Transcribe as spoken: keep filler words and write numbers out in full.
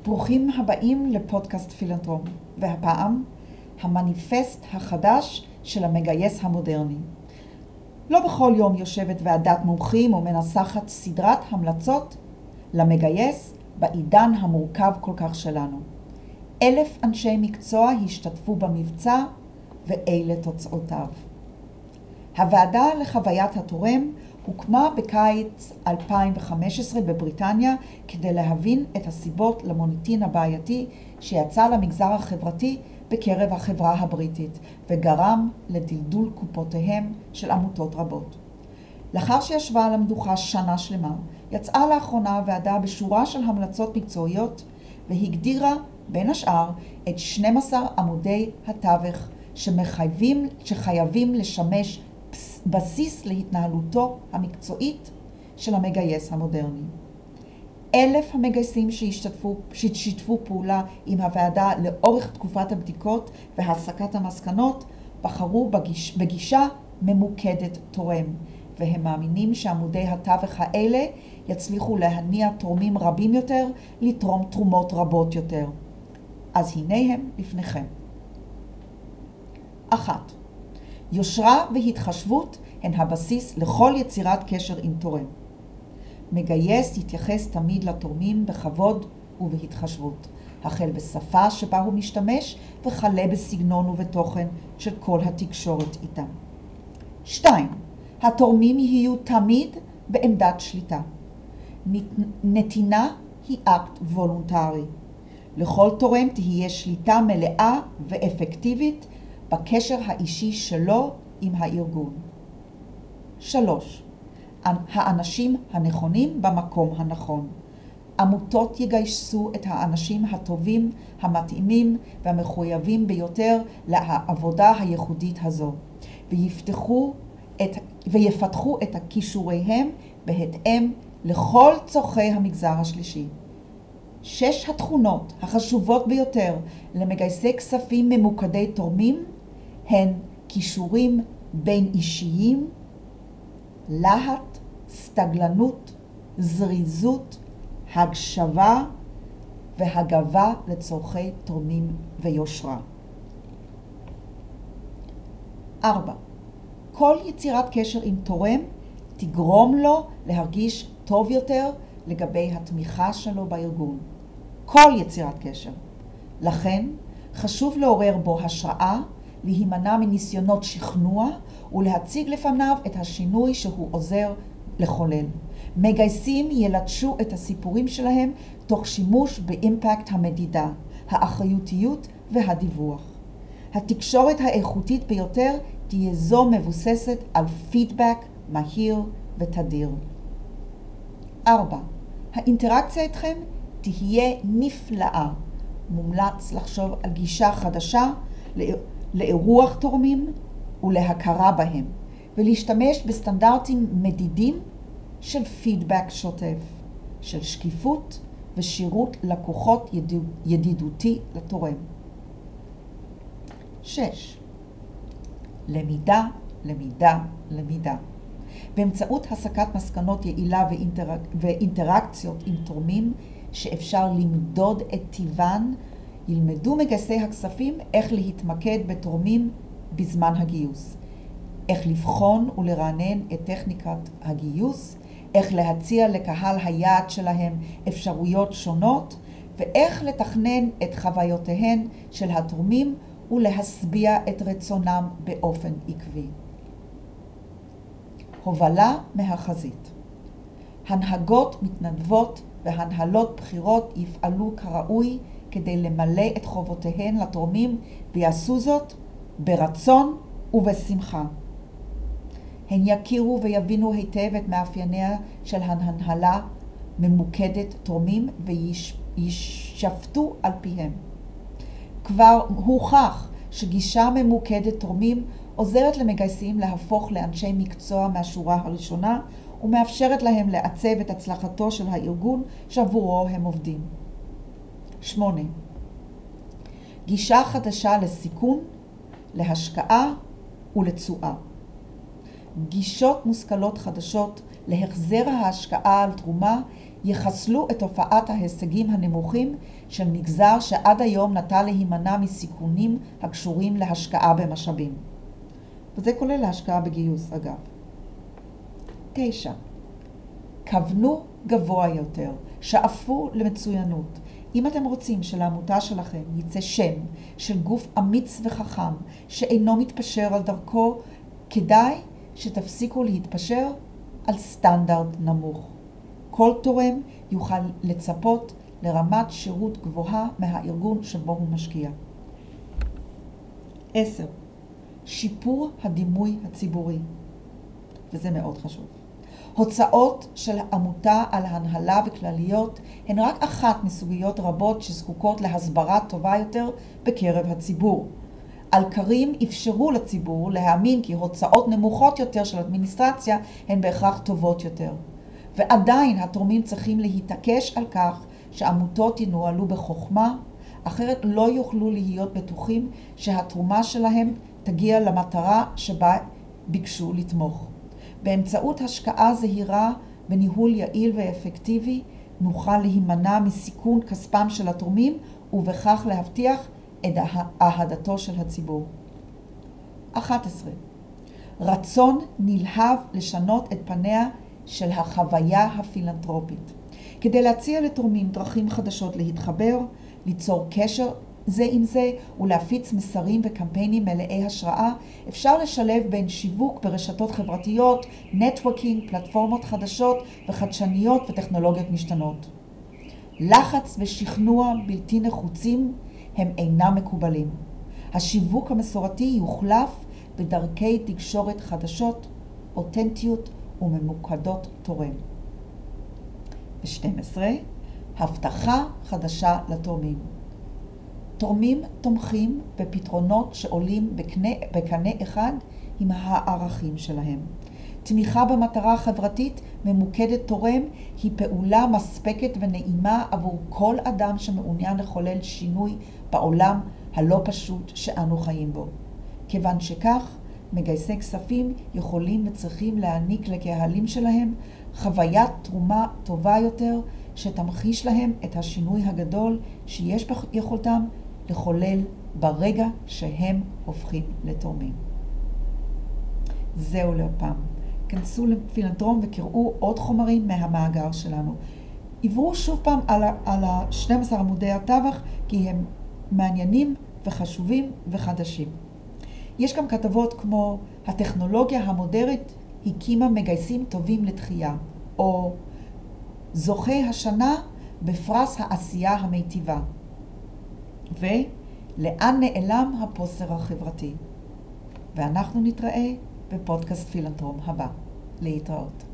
ברוכים הבאים לפודקאסט פילנתרום, והפעם המניפסט החדש של המגייס המודרני. לא בכל יום יושבת ועדת מומחים ומנסחת סדרת המלצות למגייס בעידן המורכב כל כך שלנו. אלף אנשי מקצוע השתתפו במבצע ואלה תוצאותיו. הוועדה לחוויית התורם הוקמה בקיץ אלפיים וחמש עשרה בבריטניה כדי להבין את הסיבות למוניטין הבעייתי שיצא למגזר החברתי בקרב החברה הבריטית וגרם לדלדול קופותיהם של עמותות רבות. לאחר שישבה על המדוכה שנה שלמה, יצאה לאחרונה הוועדה בשורה של המלצות מקצועיות והגדירה בין השאר את שנים עשר עמודי התווך שמחייבים, שחייבים לשמש בסיס להתנהלותו המקצועית של המגייס המודרני. אלף המגייסים שהשתתפו, שהשתתפו פעולה עם הוועדה לאורך תקופת הבדיקות והסקת המסקנות בחרו בגיש, בגישה ממוקדת תורם, והם מאמינים שעמודי התווך האלה יצליחו להניע תורמים רבים יותר לתרום תרומות רבות יותר. אז הנה הם לפניכם. אחת. יושרה והתחשבות הן הבסיס לכל יצירת קשר עם תורם. מגייס יתייחס תמיד לתורמים בכבוד ובהתחשבות, החל בשפה שבה הוא משתמש וכלה בסגנון ובתוכן של כל התקשורת איתם. שתיים. התורמים יהיו תמיד בעמדת שליטה. נתינה היא אקט וולונטרי. לכל תורם תהיה שליטה מלאה ואפקטיבית בקשר האישי שלו עם הארגון. שלוש. האנשים הנכונים במקום הנכון. עמותות יגייסו את האנשים הטובים, המתאימים והמחויבים ביותר לעבודה הייחודית הזו, ויפתחו את, ויפתחו את הכישוריהם בהתאם לכל צורכי המגזר השלישי. שש התכונות החשובות ביותר למגייסי כספים ממוקדי תורמים הן כישורים בין אישיים, להט, סתגלנות, זריזות, הגשבה והגבה לצורכי תורמים ויושרה. ארבע. כל יצירת קשר עם תורם תגרום לו להרגיש טוב יותר לגבי התמיכה שלו בארגון. כל יצירת קשר. לכן חשוב לעורר בו השראה, להימנע מניסיונות שכנוע ולהציג לפניו את השינוי שהוא עוזר לחולל. מגייסים ילטשו את הסיפורים שלהם תוך שימוש באימפקט המדידה, האחריותיות והדיווח. התקשורת האיכותית ביותר תהיה זו מבוססת על פידבק מהיר ותדיר. ארבע. האינטראקציה איתכם תהיה נפלאה. מומלץ לחשוב על גישה חדשה לאירוח תורמים ולהכרה בהם, ולהשתמש בסטנדרטים מדידים של פידבק שוטף, של שקיפות ושירות לקוחות ידידותי לתורם. שש. למידה, למידה, למידה. באמצעות הסקת מסקנות יעילה ואינטרק... ואינטראקציות עם תורמים שאפשר למדוד את טיבן, ילמדו מגייסי הכספים איך להתמקד בתורמים בזמן הגיוס, איך לבחון ולרענן את טכניקת הגיוס, איך להציע לקהל היעד שלהם אפשרויות שונות, ואיך לתכנן את חוויותיהן של התורמים ולהשביע את רצונם באופן עקבי. הובלה מהחזית. הנהגות מתנדבות והנהלות בחירות יפעלו כראוי כדי למלא את חובותיהן לתורמים ויעשו זאת ברצון ובשמחה. הן יכירו ויבינו היטב את מאפייניה של הנהלה ממוקדת תורמים וישפטו על פיהם. כבר הוכח שגישה ממוקדת תורמים עוזרת למגייסים להפוך לאנשי מקצוע מהשורה הראשונה ומאפשרת להם לעצב את הצלחתו של הארגון שעבורו הם עובדים. שמונה. גישה חדשה לסיכון, להשקעה ולתשואה. גישות מושכלות חדשות להחזר ההשקעה על תרומה יחסלו את תופעת ההישגים הנמוכים של מגזר שעד היום נטה להימנע מסיכונים הקשורים להשקעה במשאבים. וזה כולל להשקעה בגיוס אגב. תשע. כוונו גבוה יותר, שאפו למצוינות. אם אתם רוצים שלעמותה שלכם יצא שם של גוף אמיץ וחכם שאינו מתפשר על דרכו, כדאי שתפסיקו להתפשר על סטנדרט נמוך. כל תורם יוכל לצפות לרמת שירות גבוהה מהארגון שבו הוא משקיע. עשר. שיפור הדימוי הציבורי, וזה מאוד חשוב. הוצאות של עמותה על הנהלה וכלליות הן רק אחת מסוגיות רבות שזקוקות להסברה טובה יותר בקרב הציבור. אלקרים אפשרו לציבור להאמין כי הוצאות נמוכות יותר של אדמיניסטרציה הן בהכרח טובות יותר. ועדיין התורמים צריכים להתעקש על כך שעמותות ינוהלו בחוכמה, אחרת לא יוכלו להיות בטוחים שהתרומה שלהם תגיע למטרה שבה ביקשו לתמוך. באמצעות השקעה זהירה בניהול יעיל ואפקטיבי נוכל להימנע מסיכון כספם של התורמים ובכך להבטיח את אהדתו של הציבור. אחת עשרה. רצון נלהב לשנות את פניה של החוויה הפילנתרופית. כדי להציע לתורמים דרכים חדשות להתחבר, ליצור קשר זה עם זה ולהפיץ מסרים וקמפיינים מלאי השראה, אפשר לשלב בין שיווק ברשתות חברתיות, נטוורקינג, פלטפורמות חדשות וחדשניות וטכנולוגיות משתנות. לחץ ושכנוע בלתי נחוצים הם אינם מקובלים. השיווק המסורתי יוחלף בדרכי תקשורת חדשות, אותנטיות וממוקדות תורם. ו-שתים עשרה. הבטחה חדשה לתורמים. תורמים תומכים בפתרונות שעולים בקנה, בקנה אחד עם הערכים שלהם. תמיכה במטרה חברתית ממוקדת תורם היא פעולה מספקת ונעימה עבור כל אדם שמעוניין לחולל שינוי בעולם הלא פשוט שאנו חיים בו. כיוון שכך, מגייסי כספים יכולים וצריכים להעניק לקהלים שלהם חוויית תרומה טובה יותר שתמחיש להם את השינוי הגדול שיש ביכולתם לחולל ברגע שהם הופכים לתורמים. זהו להפעם. כנסו לפילנתרום וקראו עוד חומרים מהמאגר שלנו. עברו שוב פעם על, על ה-שנים עשר עמודי הטווח כי הם מעניינים וחשובים וחדשים. יש גם כתבות כמו הטכנולוגיה המודרנית הקימה מגייסים טובים לתחייה, או זוכה השנה בפרס העשייה המיטיבה. ולאן נעלם הפוסטר החברתי. ואנחנו נתראה בפודקאסט פילנתרום הבא. להתראות.